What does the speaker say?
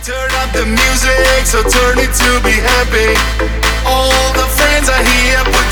Turn up the music, so turn it to be happy. All the friends are here, put